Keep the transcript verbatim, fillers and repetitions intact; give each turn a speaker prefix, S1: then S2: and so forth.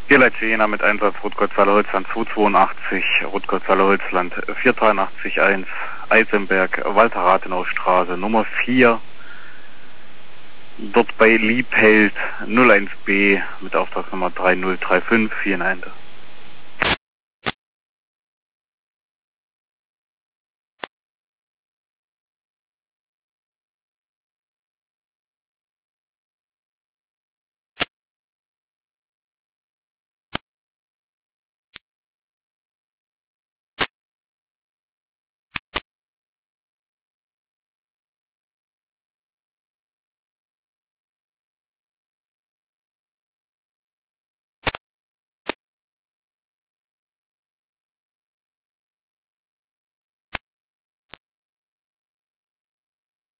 S1: Vier Jena mit Einsatz Rotgoldsweiler Holzland zweihundertzweiundachtzig, Rotgoldsweiler Holzland vierhundertdreiundachtzig eins, Eisenberg, Walter Rathenau Straße Nummer vier, dort bei Liebheld null eins B mit Auftragsnummer drei null drei fünf, vielen Ende.